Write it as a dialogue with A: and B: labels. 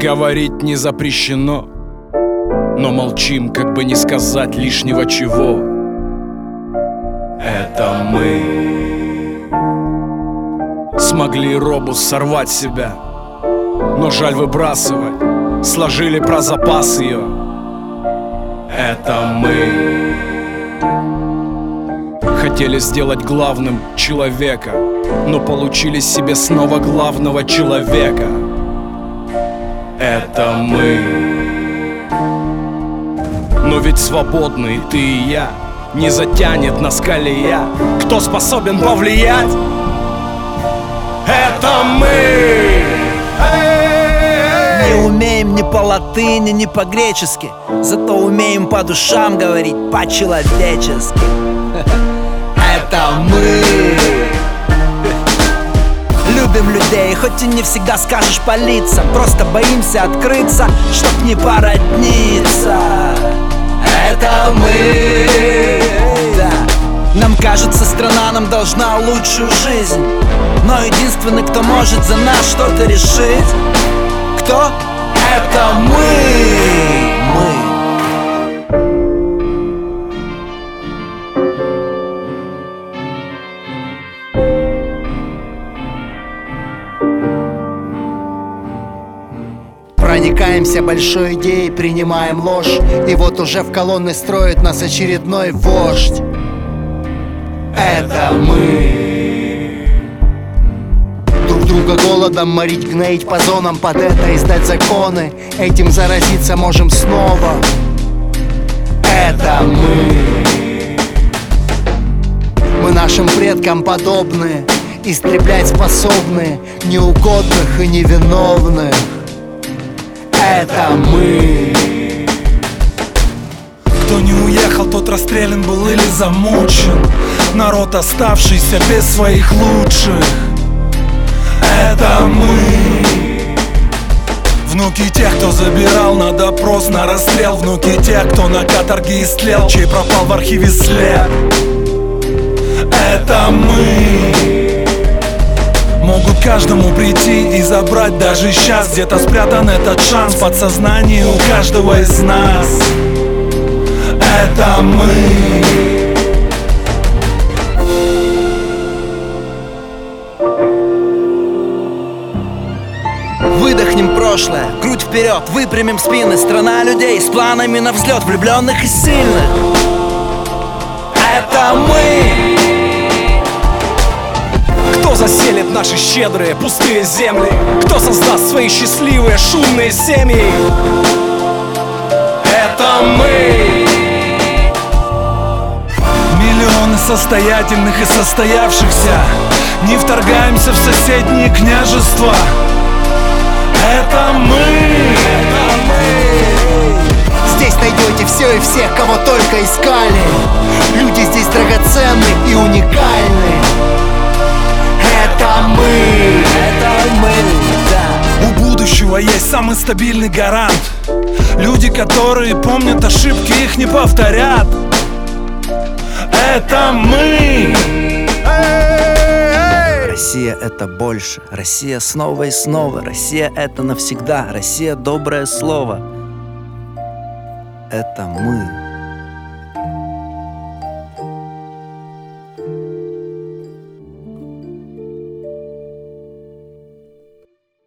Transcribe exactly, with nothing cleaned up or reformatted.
A: Говорить не запрещено, но молчим, как бы не сказать лишнего чего. Это мы смогли робу сорвать себя, но жаль выбрасывать, сложили про запас ее. Это мы хотели сделать главным человека, но получили себе снова главного человека. Это мы. Но ведь свободны ты и я, не затянет нас колея. Кто способен повлиять? Это мы.
B: Не умеем ни по латыни, ни по-гречески, зато умеем по душам говорить по-человечески. Это мы. Любим людей, хоть и не всегда скажешь по лицам. Просто боимся открыться, чтоб не породниться. Это мы. Да. Нам кажется, страна нам должна лучшую жизнь, но единственный, кто может за нас что-то решить, кто? Это мы. Мы. Проникаемся большой идеей, принимаем ложь, и вот уже в колонны строит нас очередной вождь. Это мы. Друг друга голодом морить, гноить по зонам, под это издать законы. Этим заразиться можем снова. Это мы. Мы нашим предкам подобны, истреблять способны неугодных и невиновных. Это мы.
C: Кто не уехал, тот расстрелян был или замучен. Народ, оставшийся без своих лучших. Это мы. Внуки тех, кто забирал на допрос, на расстрел. Внуки тех, кто на каторге истлел, чей пропал в архиве след. Это мы. Могут каждому прийти и забрать даже сейчас. Где-то спрятан этот шанс в подсознании у каждого из нас. Это мы.
B: Выдохнем прошлое, грудь вперед, выпрямим спины. Страна людей с планами на взлет, влюбленных и сильных. Это мы.
A: Кто заселит наши щедрые пустые земли? Кто создаст свои счастливые шумные семьи? Это мы.
C: Миллионы состоятельных и состоявшихся, не вторгаемся в соседние княжества. Это мы.
B: Это мы. Здесь найдете все и всех, кого только искали. Люди здесь драгоценны и уникальны. Это мы. Это мы, да.
C: У будущего есть самый стабильный гарант. Люди, которые помнят ошибки, их не повторят. Это мы.
B: Россия — это больше. Россия снова и снова. Россия — это навсегда. Россия — доброе слово. Это мы.